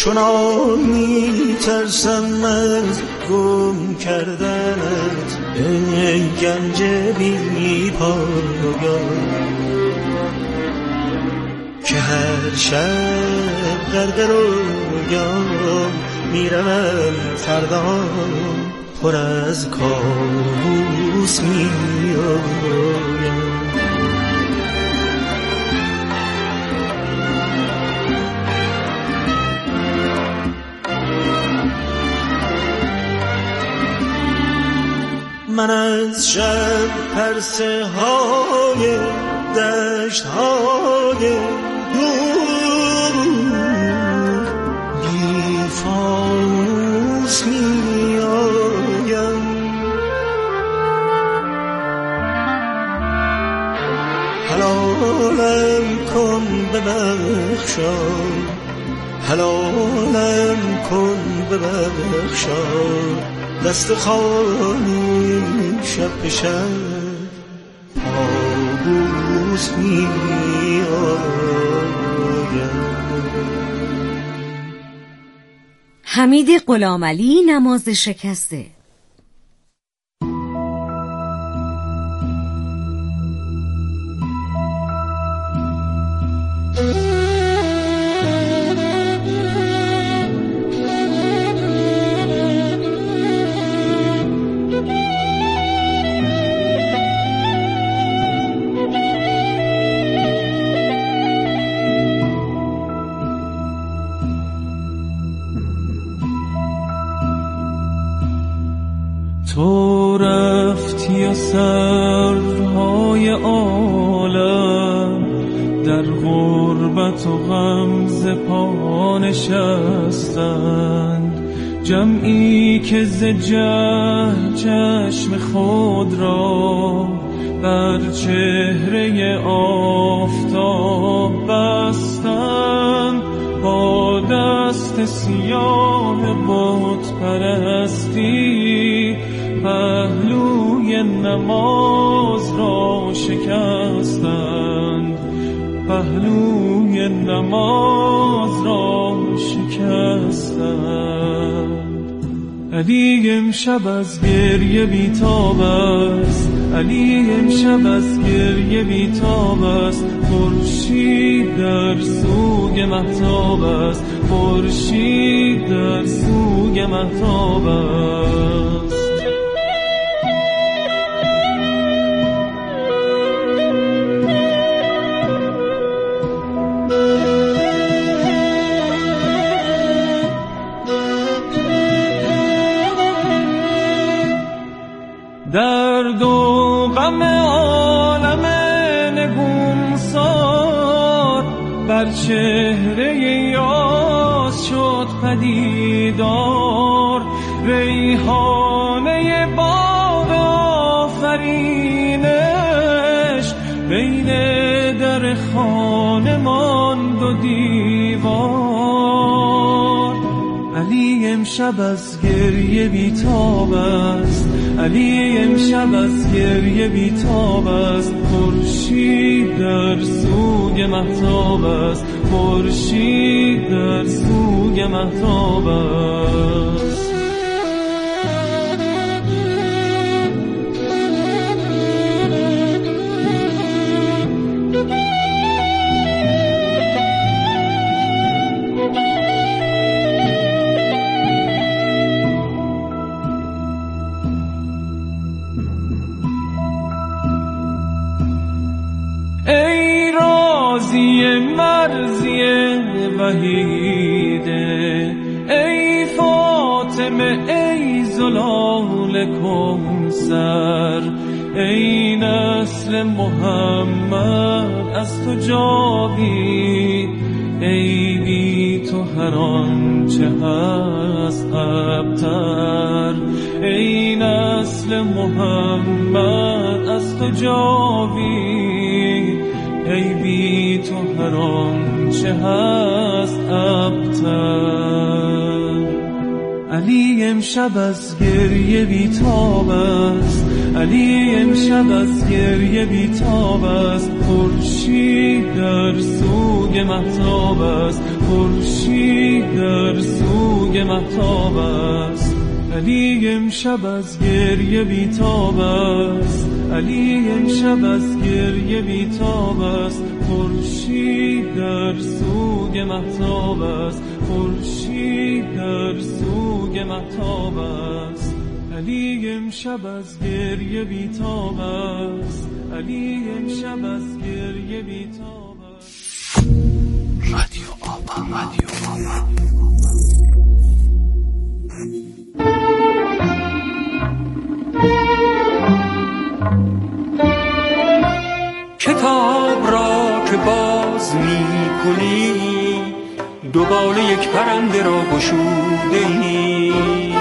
چنان میترسم از گم کردنت ای گنج بی پایان، که هر شب غرق رویان میروم فردا پر از کابوس میآیم. من از شب پرسه های دشت های دور بی فانوس می آیم. حلالم کن ببخشا، حلالم کن ببخشا، دست خالی شب به شب پابوس می آیم. حمید غلامعلی، نماز شکسته. تو رفتی و سرهای عالم در غربت و غم ز پا نشستند، جمعی که ز جهل چشم خود را بر چهره آفتاب بستند، با دست سیاه بت پرستی پهلوی نماز را شکستند، پهلوی نماز را شکستند. علی امشب از گریه بیتاب است، علی امشب از گریه بیتاب است، خورشید در سوی مهتاب است، خورشید در سوی مهتاب است. درد و غم عالم نگونسار بر چهره یاس شد پدیدار، ریحانه باغ آفرینش بین در خانه ماند و دیوار. علی امشب از گریه بیتاب است، علی امشب از گریه بیتاب است، خورشید در سوی مهتاب است، خورشید در سوی مهتاب است. ای رازی مرزی وحیده، ای فاطمه ای زلال کوثر، ای نسل محمد از تو جاوید، ای بی تو هر آنچه هست ابتر، ای نسل محمد از تو جاوید، ای بی تو هر آنچه هست ابتر. علی امشب از گریه بیتاب است، علی امشب از گریه بیتاب است، خورشید در سوگ مهتاب است، خورشید در سوگ مهتاب است. علی امشب از گریه بیتاب است، علی امشب از گریه بیتاب است، خورشید در سوگ مهتاب است، خورشید در سوگ مهتاب است. علی امشب از گریه بیتاب است، علی امشب از گریه بیتاب است. رادیو آبا، رادیو آبا. کتاب را که باز می کنی، دوباره یک پرنده را گشوده ای.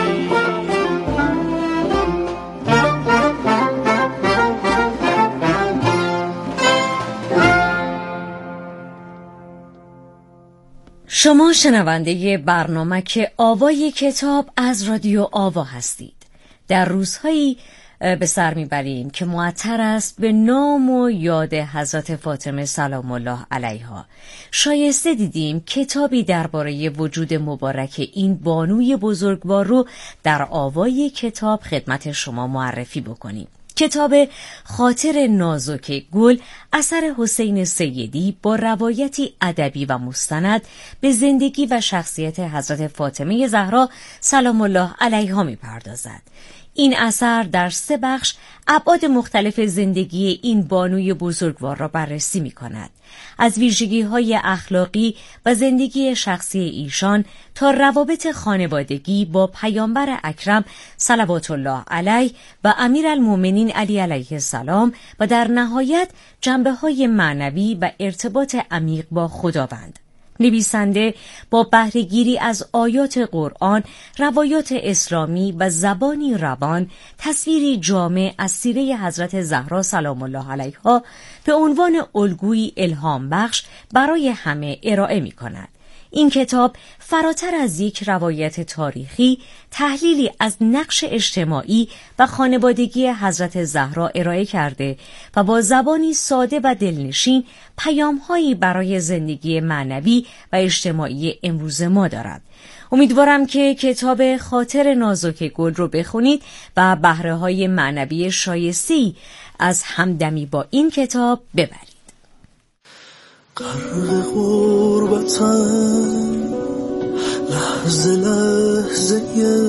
شما شنونده برنامه که آوای کتاب از رادیو آوا هستید. در روزهایی به سر میبریم که معطر است به نام و یاد حضرت فاطمه سلام الله علیها. شایسته دیدیم کتابی درباره وجود مبارک این بانوی بزرگوار رو در آوای کتاب خدمت شما معرفی بکنیم. کتاب خاطر نازک گل اثر حسین سیدی با روایتی ادبی و مستند به زندگی و شخصیت حضرت فاطمه زهرا سلام الله علیها می‌پردازد. این اثر در 3 بخش ابعاد مختلف زندگی این بانوی بزرگوار را بررسی می‌کند. از ویژگی‌های اخلاقی و زندگی شخصی ایشان تا روابط خانوادگی با پیامبر اکرم صلوات الله علیه و امیرالمؤمنین علی علیه السلام و در نهایت جنبه‌های معنوی و ارتباط عمیق با خداوند. نویسنده با بهره‌گیری از آیات قرآن، روایات اسلامی و زبانی روان تصویری جامع از سیره حضرت زهرا سلام الله علیها به عنوان الگویی الهام بخش برای همه ارائه می‌کند. این کتاب فراتر از یک روایت تاریخی، تحلیلی از نقش اجتماعی و خانوادگی حضرت زهرا ارائه کرده و با زبانی ساده و دلنشین پیام‌هایی برای زندگی معنوی و اجتماعی امروز ما دارد. امیدوارم که کتاب خاطر نازک گل رو بخونید و بهره‌های معنوی شایستی از همدمی با این کتاب ببرید. غرق غربتم لحظه لحظه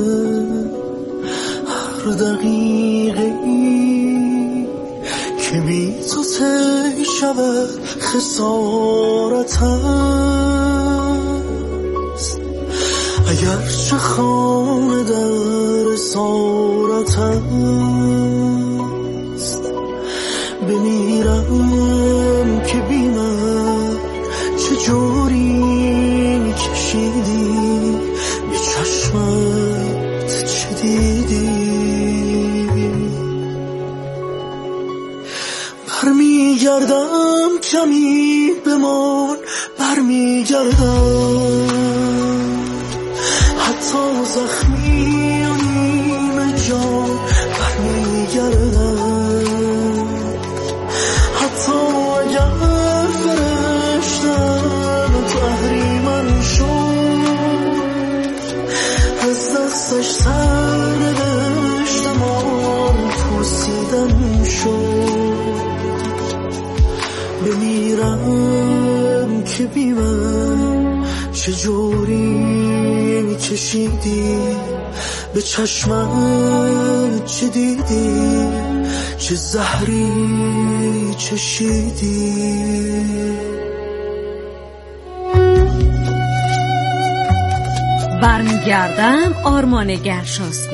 هر دقیقه ای که بی تو تی شود خسارت است. اگر چه خانه در اسارت است بمیرم که بیمم چجوری کشیدی به چشمت چه دیدی. برمیگردم کمی بمان، برمیگردم حتی زخمی و نیمه جان، برمیگردم حتی اگر فرشتم تحریمم شد، از دستش سر نوشتم آن پوسیدم شد. بمیرم که بیمم چجوری کشیدی به چشمت چه دیدی، چه زهری چشیدی. برمیگردم آرمان گرشاسبی.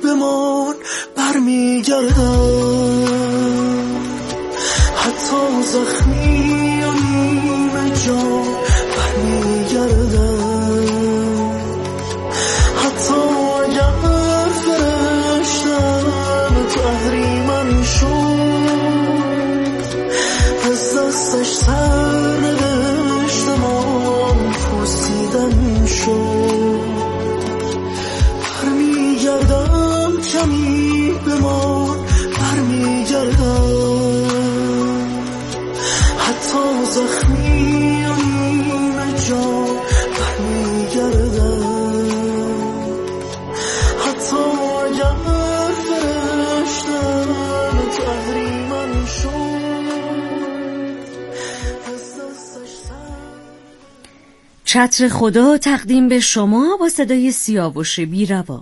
بمان برمیگردم، حتی زخمی و نیمه جان برمیگردم، حتی اگر فرشتم تو اهریمن شد، از دستش سر نوشتم آن پرسیدن شد. برمیگردم کمی بمان برمیگردم، حتی زخمی و نیمه جان برمیگردم، حتی اگر فرشتم تو اهریمن شد، از دستش چتر خدا تقدیم به شما با صدای سیاوش بیروا.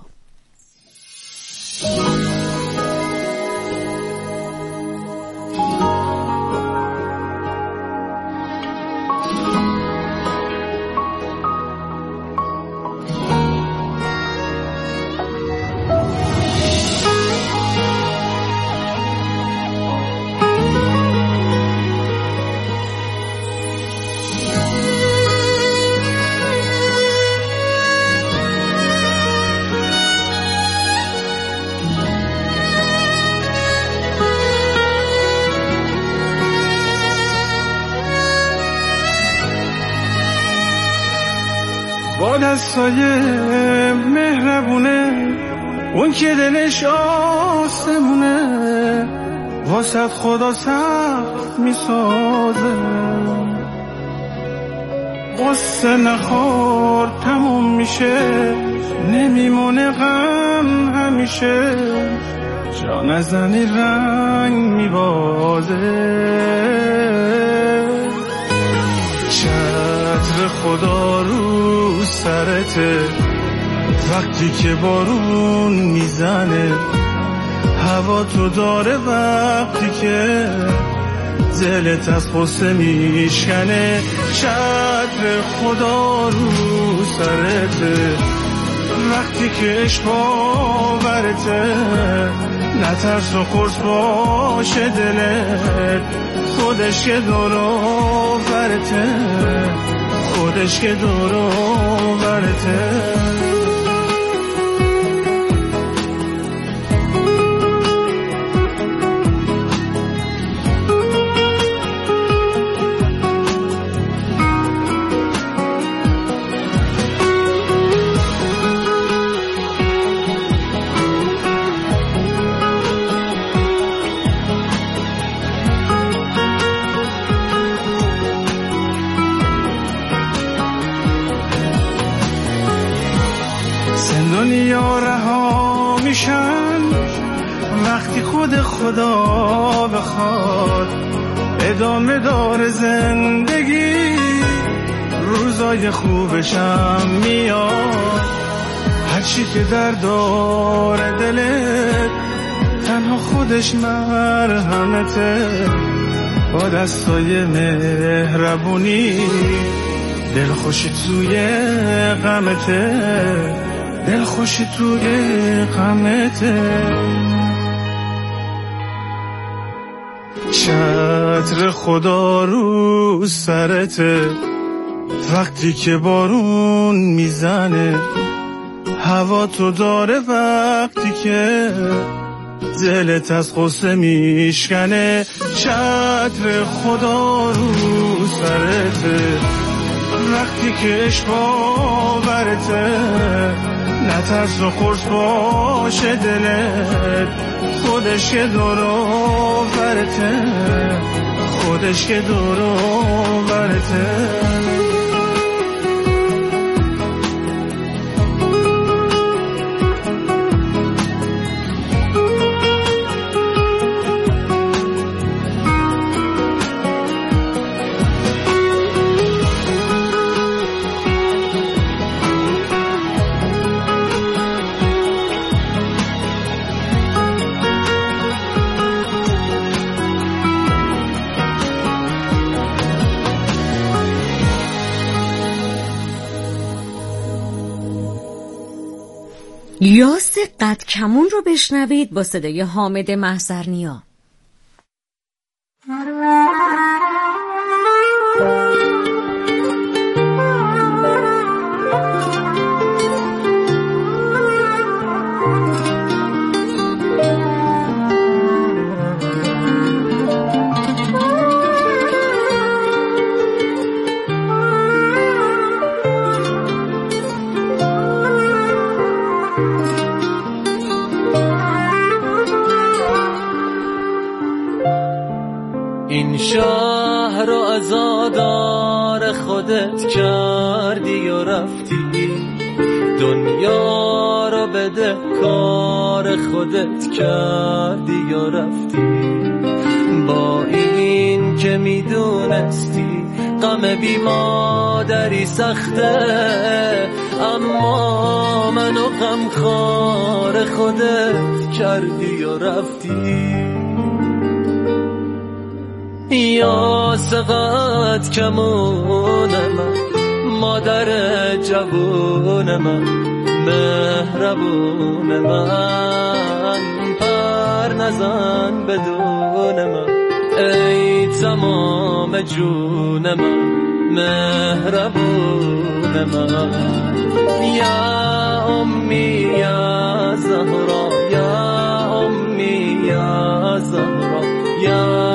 با دستای مهربونه اون که دلش آسمونه، واسه خدا سخت میسازه، قصه نخور تموم میشه، نمیمونه غم همیشه، جا نزنی رنگ میبازه. چتر خدا رو سرته وقتی که بارون میزنه، هوا تو داره وقتی که دلت از غصه میشکنه. چتر خدا رو سرته وقتی که عشق باورته، نترس و قرص باشه دلت، خودش که دورو برته، خودش که دورو برته. دنیا رها میشن وقتی خود خدا بخواد، ادامه داره زندگی، روزای خوبشم میاد. هرچی که درد داره دلت، تنها خودش مرهمته، با دستای مهربونی دلخوشی توی غمته، دلخوشی توی غمته. چتر خدا رو سرته وقتی که بارون میزنه، هوا تو داره وقتی که دلت از غصه میشکنه. چتر خدا رو سرته وقتی که عشق باورته، نترس و قرص باشه دلت، خودش که دورو برته، خودش که دورو برته. یاس قدکمون رو بشنوید با صدای حامد محضرنیا. این شهر رو عزادار خودت کردی و رفتی، دنیا رو بده کار خودت کردی و رفتی. با این که میدونستی غم بی مادری سخته، اما منو غمخوار خودت کردی و رفتی. یا سقط کمون من، مادر جوون من، مهربون من، پر نزن بدون من، ای تمام جون من، مهربون من. یا امی یا زهرا، یا امی یا زهرا، یا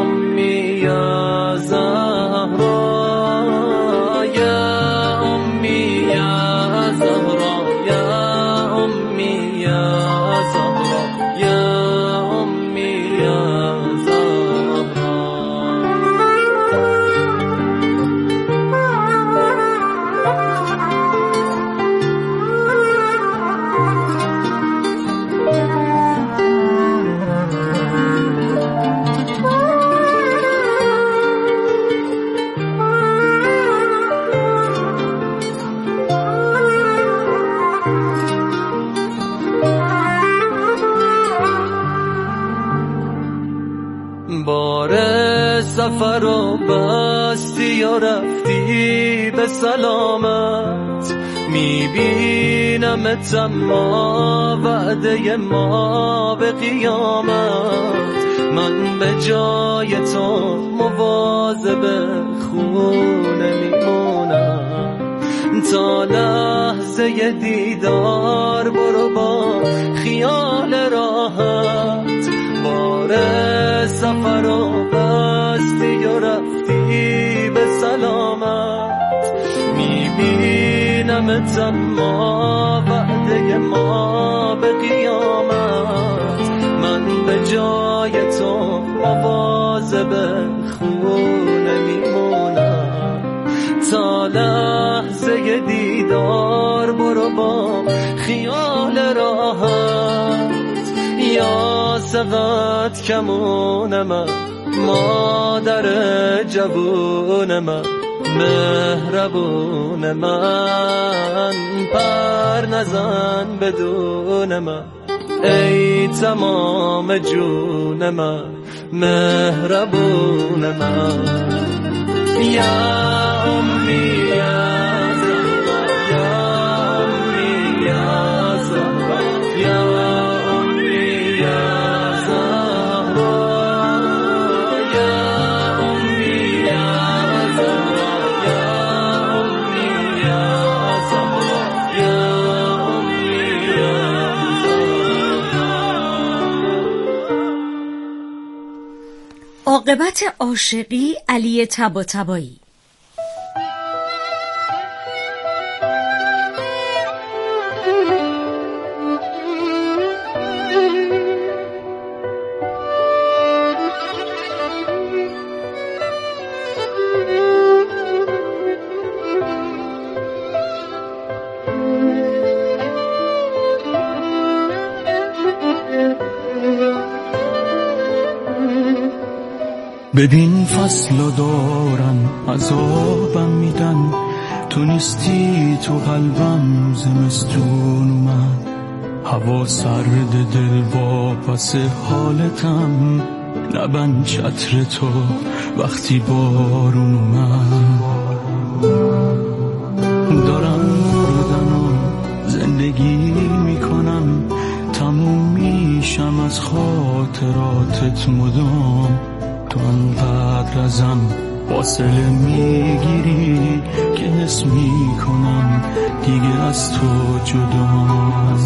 سفر و بستی و رفتی به سلامت، میبینم اما وعده ما به قیامت. من به جای تو مواظب خونه میمونم، تا لحظه دیدار برو با خیال راحت. باره سفر و بستی و رفتی به سلامت، میبینم اما وعده ما به قیامت. من به جای تو مواظب خونه میمونم، تا لحظه دیدار برو با خیال راحت. یا سقط کمون من، مادر جوون من، مهربون من، پر نزن بدون من، ای تمام جون من، مهربون من. یا امی یا زهرا، یا امی یا زهرا، یا عاقبت عاشقی علی طباطبایی. ببین فصل دارن عذابم میدن، تو نیستی تو قلبم زمستون اومد. هوا سرد دل واپس حالتم، نبند چتر تو وقتی بارون اومد. دارم مردن و زندگی میکنم، میشم از خاطراتت مدام، تو انقدر ازم فاصله میگیری که حس میکنم دیگه از تو جدام.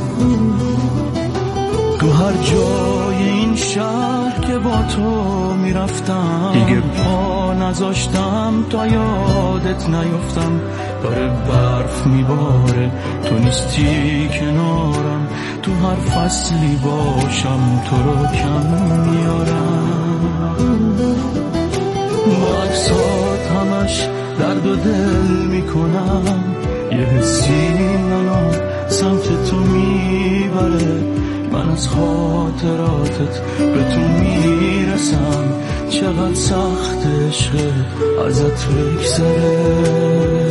تو هر جای این شهر که با تو میرفتم دیگه پا نذاشتم تا یادت نیفتم. داره برف میباره تو نیستی کنارم، تو هر فصلی باشم تو رو کم میارم. با عکسات همش درد و دل میکنم، یه حسی منو سمت تو میبره. من از خاطراتت به تو میرسم، چقدر سخت عشق ازت بگذره.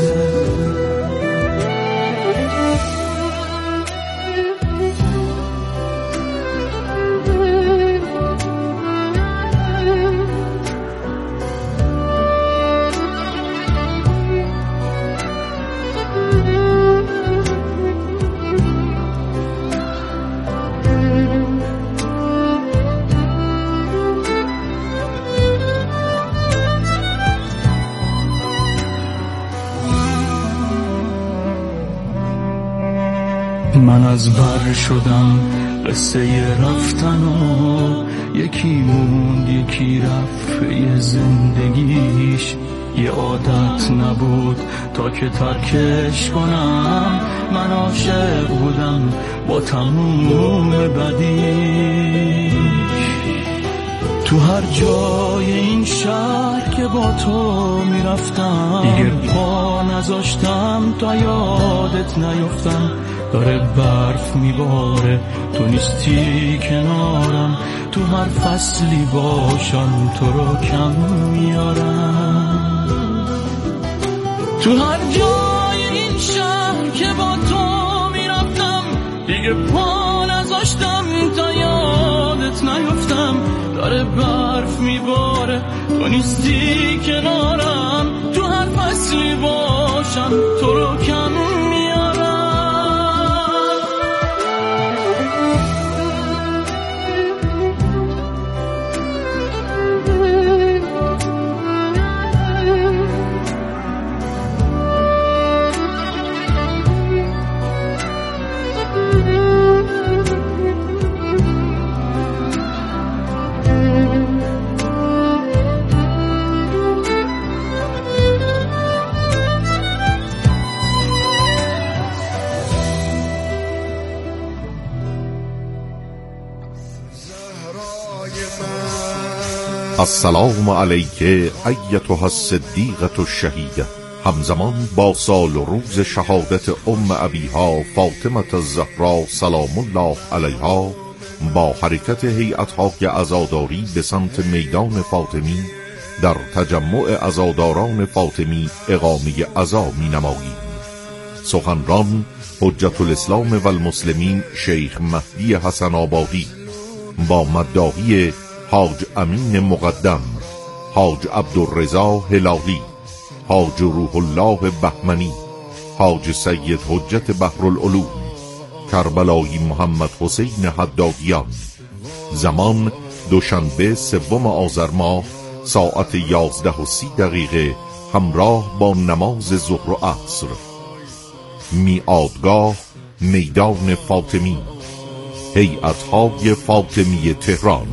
من از بر شدم قصه رفتن و یکی موند یکی رفت یه زندگیش. یه عادت نبود تا که ترکش کنم، من عاشق بودم با تموم بدیش. تو هر جای این شهر که با تو میرفتم دیگه پا نذاشتم تا یادت نیفتم. داره برف میباره تو نیستی کنارم، تو هر فصلی باشم تو رو کم میارم. تو هر جای این شهر که با تو میرفتم دیگه پا نذاشتم تا یادت نیفتم. داره برف میباره تو نیستی کنارم، تو هر فصلی باشم تو رو کم میارم. السلام علیک ایتها الصدیقة الشهیده. همزمان با سال و روز شهادت ام ابیها فاطمه الزهرا سلام الله علیها، با حرکت هیئت‌های عزاداری به سمت میدان فاطمی در تجمع عزاداران فاطمی اقامه عزا می‌نماییم. سخنران حجت الاسلام و المسلمین شیخ مهدی حسن آبادی با مداحی حاج امین مقدم، حاج عبدالرضا هلالی، حاج روح الله بهمنی، حاج سید حجت بحرالعلوم، کربلایی محمد حسین حدادیان. زمان دوشنبه 3 آذر ماه ساعت 11:30 همراه با نماز ظهر و عصر. میعادگاه میدان فاطمی، هیئت‌های فاطمی تهران.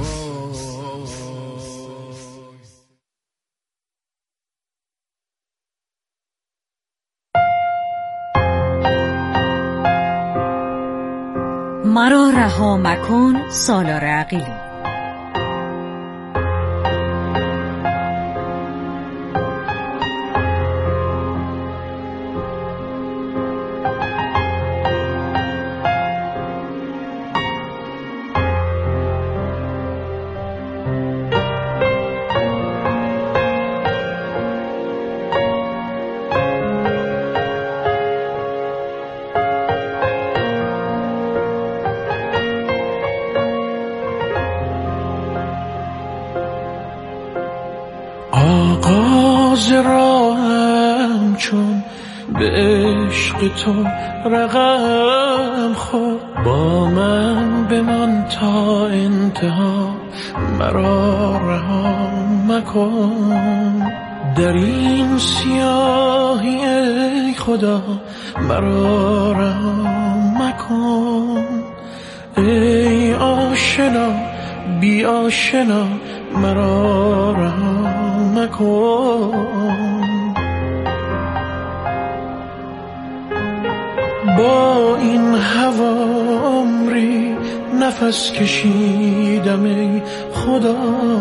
مرا رها مکن سالار عقیلی. آغاز راهم چون به عشق تو رقم خورد، با من بمان تا انتها، مرا رها مکن. در این سیاهی ای خدا مرا رها مکن. ای آشنا بی آشنا مرا رها مکن. با این هوا عمری نفس کشیدم ای خدا،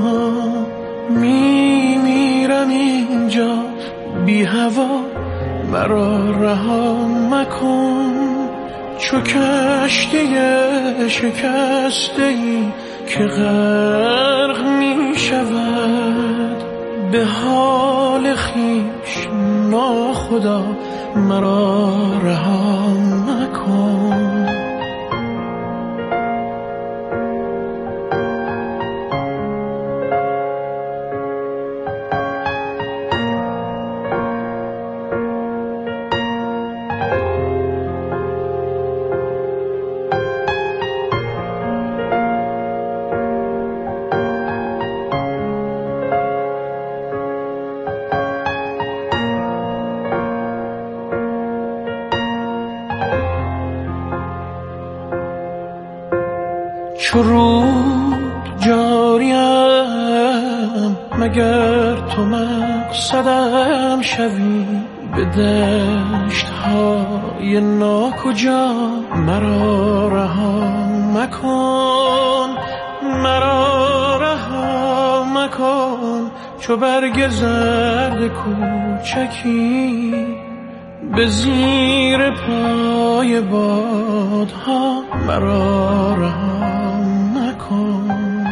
میمیرم اینجا بی هوا مرا رها مکن. چو کشتی شکسته‌ای که غرق می شود، به حال خویش ناخدا مرا رها مکن. چو رود جاریم مگر تو مقصدم شوی، به دشت‌های ناکجا مرا رها مکن. مرا رها مکن چو برگ زرد کوچکی، به زیر پای بادها مرا رها مکن.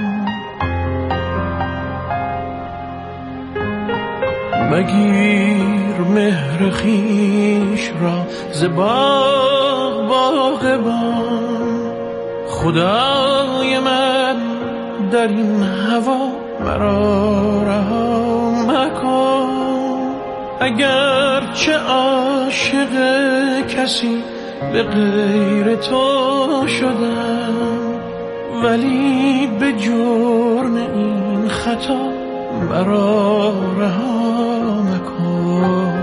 مگیر مهر خویش را ز باغبان، خدای من در این هوا مرا رها مکن. اگر چه عاشق کسی به غیر تو شدم، ولی به جرم این خطا مرا رها مکن.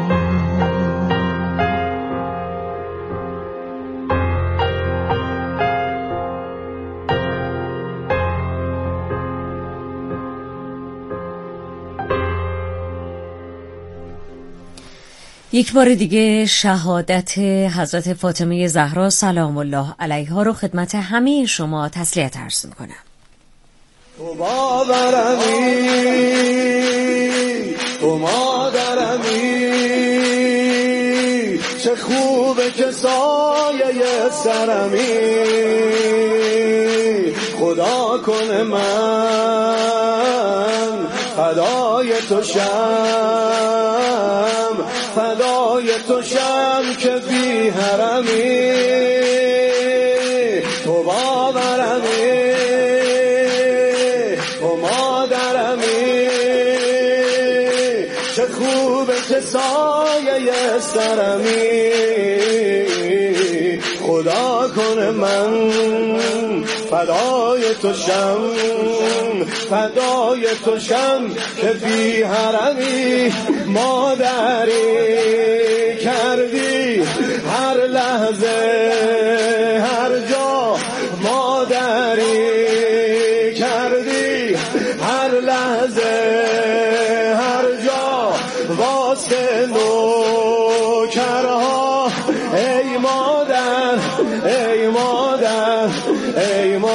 یک بار دیگه شهادت حضرت فاطمه زهرا سلام الله علیها رو خدمت همه شما تسلیت عرض میکنم. تو باورمی، تو مادرمی، چه خوبه که سایه سرمی. خدا کنه من فدای تو شم، فدای تو شم که بی حرمی. تو باورمی، تو مادرمی، چه خوبه که سایه سرمی. خدا کنه من فدای تو شم، فدای تو شم که بی حرمی. مادری کردی هر لحظه هر جا، مادری